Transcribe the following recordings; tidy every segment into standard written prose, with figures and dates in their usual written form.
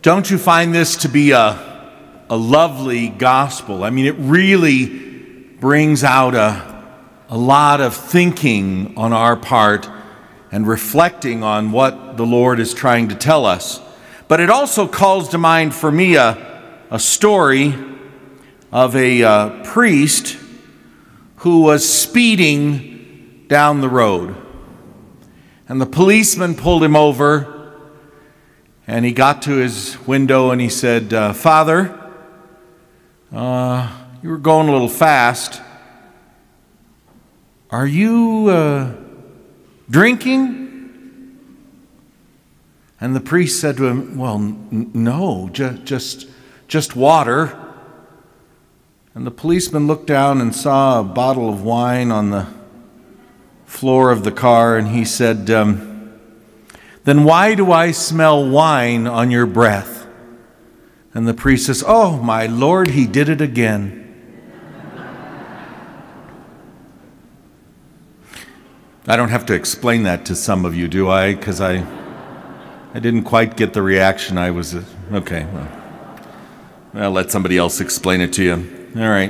Don't you find this to be a lovely gospel? I mean, it really brings out a lot of thinking on our part and reflecting on what the Lord is trying to tell us. But it also calls to mind for me a story of a priest who was speeding down the road. And the policeman pulled him over, and he got to his window and he said, "Father, you were going a little fast. Are you drinking?" And the priest said to him, "Well, no, just water." And the policeman looked down and saw a bottle of wine on the floor of the car, and he said, "Then why do I smell wine on your breath?" And the priest says, "Oh, my Lord, he did it again." I don't have to explain that to some of you, do I? Because I didn't quite get the reaction I was... Okay, well, I'll let somebody else explain it to you. All right.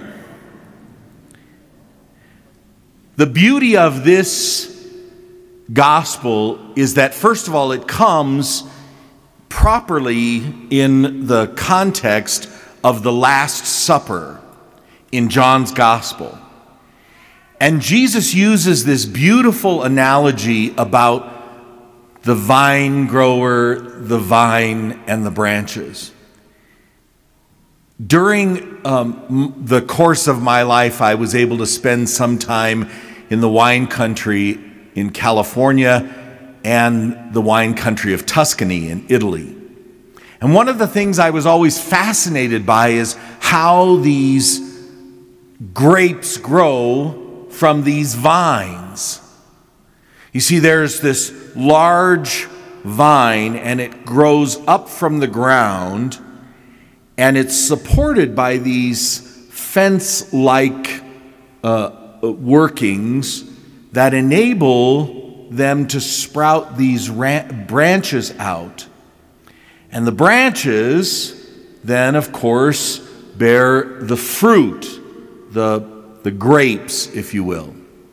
The beauty of this gospel is that, first of all, it comes properly in the context of the Last Supper in John's gospel. And Jesus uses this beautiful analogy about the vine grower, the vine, and the branches. During the course of my life, I was able to spend some time in the wine country in California and the wine country of Tuscany in Italy. And one of the things I was always fascinated by is how these grapes grow from these vines. You see, there's this large vine, and it grows up from the ground, and it's supported by these fence-like workings that enable them to sprout these branches out. And the branches then, of course, bear the fruit, the grapes, if you will.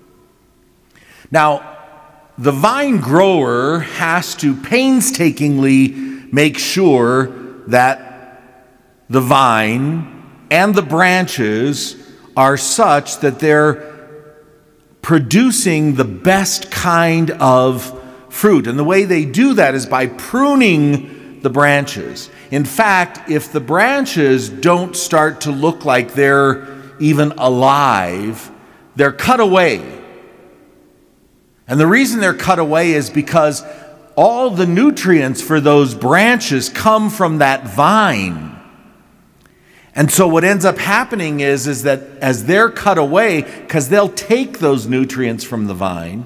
Now, the vine grower has to painstakingly make sure that the vine and the branches are such that they're producing the best kind of fruit. And the way they do that is by pruning the branches. In fact, if the branches don't start to look like they're even alive, they're cut away. And the reason they're cut away is because all the nutrients for those branches come from that vine. And so what ends up happening is that as they're cut away, because they'll take those nutrients from the vine,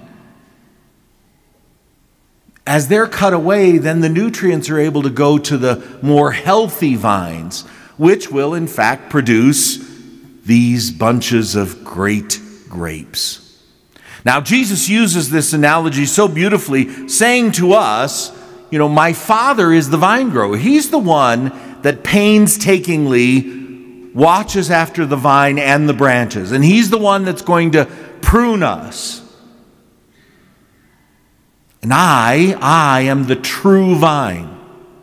as they're cut away, then the nutrients are able to go to the more healthy vines, which will in fact produce these bunches of great grapes. Now, Jesus uses this analogy so beautifully, saying to us, you know, my Father is the vine grower. He's the one that painstakingly watches after the vine and the branches. And He's the one that's going to prune us. And I am the true vine.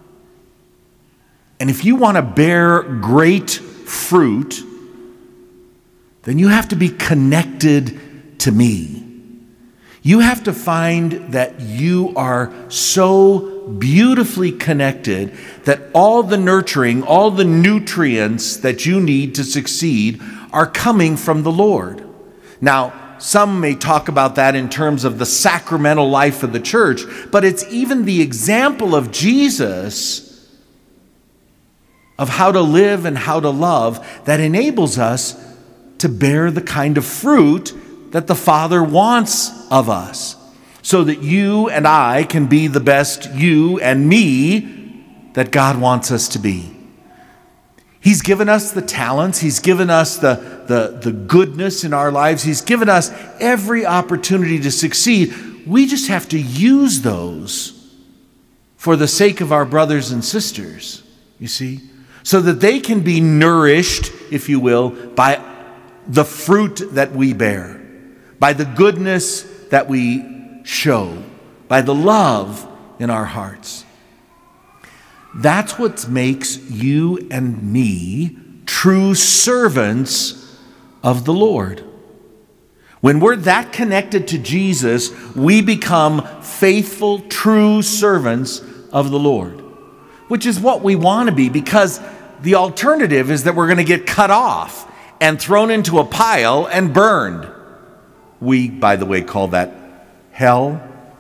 And if you want to bear great fruit, then you have to be connected to me. You have to find that you are so beautifully connected that all the nurturing, all the nutrients that you need to succeed are coming from the Lord. Now, some may talk about that in terms of the sacramental life of the church, but it's even the example of Jesus of how to live and how to love that enables us to bear the kind of fruit that the Father wants of us, so that you and I can be the best you and me that God wants us to be. He's given us the talents. He's given us the goodness in our lives. He's given us every opportunity to succeed. We just have to use those for the sake of our brothers and sisters. you see, so that they can be nourished, if you will, by the fruit that we bear, by the goodness that we show, by the love in our hearts. That's what makes you and me true servants of the Lord. When we're that connected to Jesus, we become faithful, true servants of the Lord, which is what we want to be, because the alternative is that we're going to get cut off and thrown into a pile and burned. We, by the way, call that hell.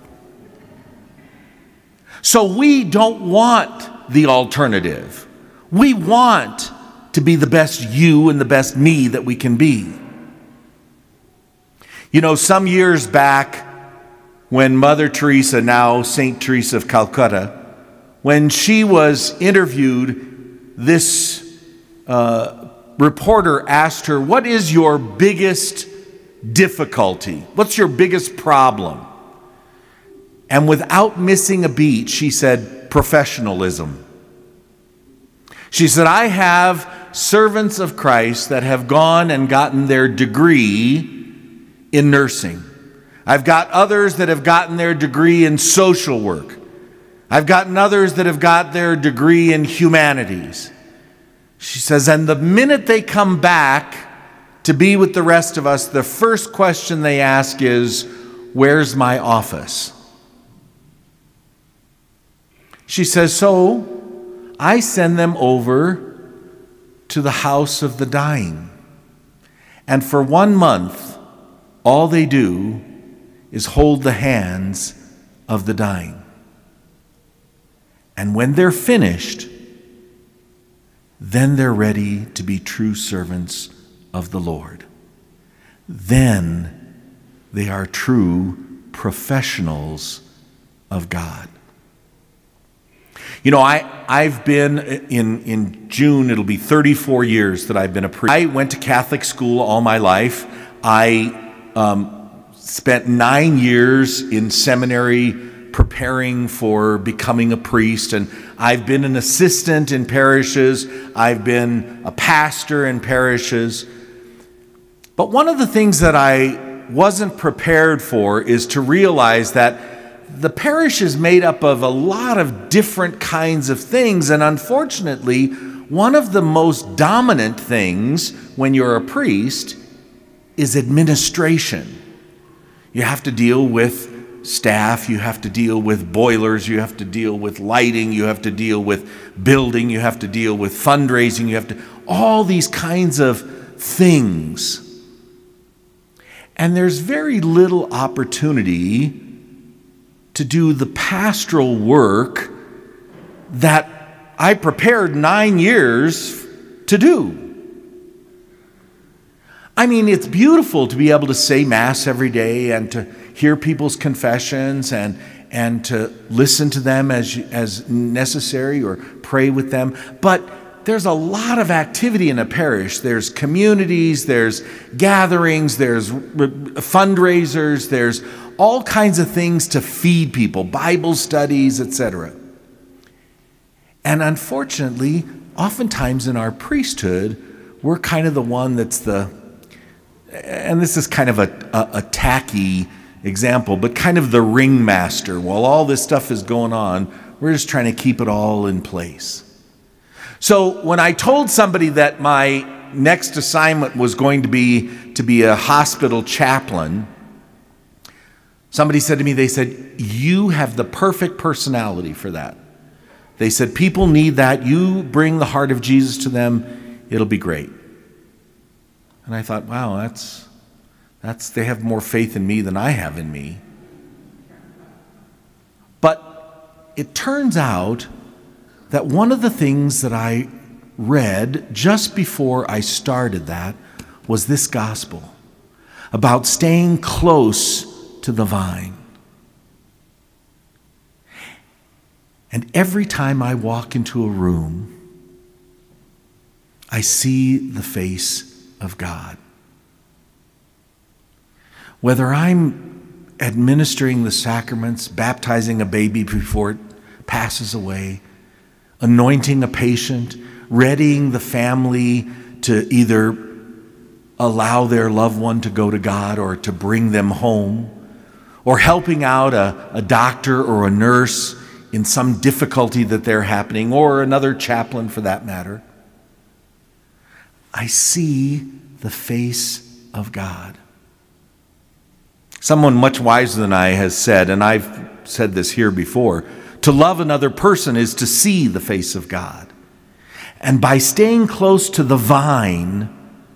So we don't want the alternative. We want to be the best you and the best me that we can be. You know, some years back, when Mother Teresa, now Saint Teresa of Calcutta, when she was interviewed, this reporter asked her, "What is your biggest difficulty? What's your biggest problem?" And without missing a beat, she said, "Professionalism." She said, "I have servants of Christ that have gone and gotten their degree in nursing. I've got others that have gotten their degree in social work. I've gotten others that have got their degree in humanities." She says, "And the minute they come back to be with the rest of us, the first question they ask is, 'Where's my office?'" She says, "So I send them over to the house of the dying. And for 1 month, all they do is hold the hands of the dying. And when they're finished, then they're ready to be true servants of the Lord. Then they are true professionals of God." You know, I've been, in June, it'll be 34 years that I've been a priest. I went to Catholic school all my life. I spent 9 years in seminary preparing for becoming a priest, and I've been an assistant in parishes. I've been a pastor in parishes. But one of the things that I wasn't prepared for is to realize that the parish is made up of a lot of different kinds of things, and unfortunately, one of the most dominant things when you're a priest is administration. You have to deal with staff, you have to deal with boilers, you have to deal with lighting, you have to deal with building, you have to deal with fundraising, you have to, all these kinds of things. And there's very little opportunity to do the pastoral work that I prepared 9 years to do. I mean, it's beautiful to be able to say Mass every day and to hear people's confessions and to listen to them as necessary or pray with them. But there's a lot of activity in a parish. There's communities, there's gatherings, there's fundraisers, there's all kinds of things to feed people, Bible studies, etc. And unfortunately, oftentimes in our priesthood, we're kind of the one that's and this is kind of a tacky example, but kind of the ringmaster. While all this stuff is going on, we're just trying to keep it all in place. So when I told somebody that my next assignment was going to be a hospital chaplain, somebody said to me, they said, "You have the perfect personality for that." They said, "People need that. You bring the heart of Jesus to them, it'll be great." And I thought, wow, that's they have more faith in me than I have in me. But it turns out that one of the things that I read just before I started that was this gospel about staying close to the vine. And every time I walk into a room, I see the face of God. Whether I'm administering the sacraments, baptizing a baby before it passes away, anointing a patient, readying the family to either allow their loved one to go to God or to bring them home, or helping out a doctor or a nurse in some difficulty that they're happening, or another chaplain for that matter. I see the face of God. Someone much wiser than I has said, and I've said this here before, to love another person is to see the face of God. And by staying close to the vine,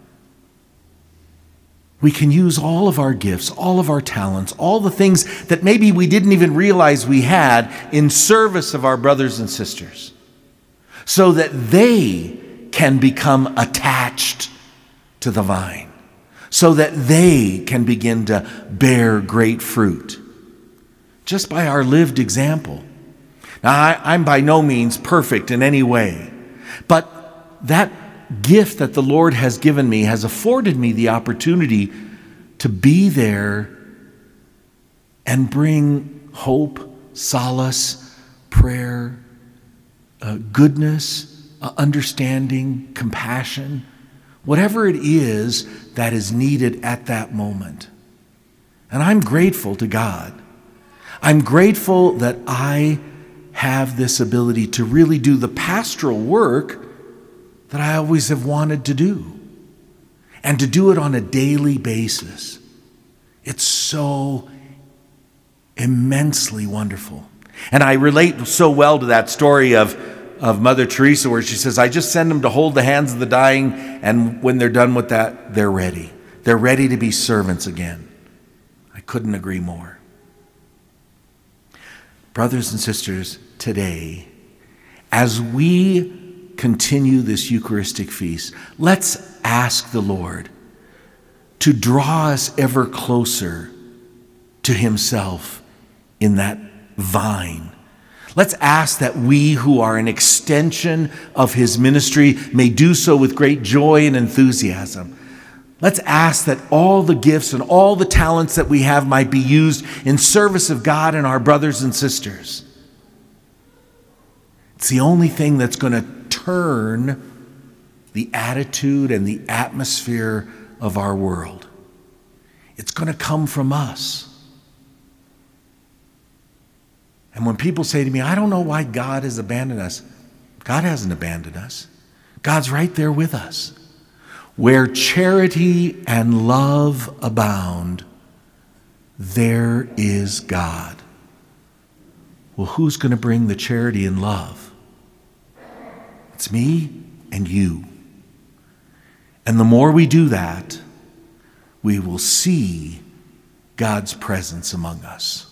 we can use all of our gifts, all of our talents, all the things that maybe we didn't even realize we had in service of our brothers and sisters, so that they can become attached to the vine, so that they can begin to bear great fruit, just by our lived example. Now, I'm by no means perfect in any way, but that gift that the Lord has given me has afforded me the opportunity to be there and bring hope, solace, prayer, goodness, understanding, compassion, whatever it is that is needed at that moment. And I'm grateful to God. I'm grateful that I have this ability to really do the pastoral work that I always have wanted to do, and to do it on a daily basis. It's so immensely wonderful. And I relate so well to that story of Mother Teresa, where she says, I just send them to hold the hands of the dying, and when they're done with that, they're ready. They're ready to be servants again. I couldn't agree more. Brothers and sisters, today, as we continue this Eucharistic feast, let's ask the Lord to draw us ever closer to Himself in that vine. Let's ask that we who are an extension of His ministry may do so with great joy and enthusiasm. Let's ask that all the gifts and all the talents that we have might be used in service of God and our brothers and sisters. It's the only thing that's going to turn the attitude and the atmosphere of our world. It's going to come from us. And when people say to me, I don't know why God has abandoned us, God hasn't abandoned us. God's right there with us. Where charity and love abound, there is God. Well, who's going to bring the charity and love? It's me and you. And the more we do that, we will see God's presence among us.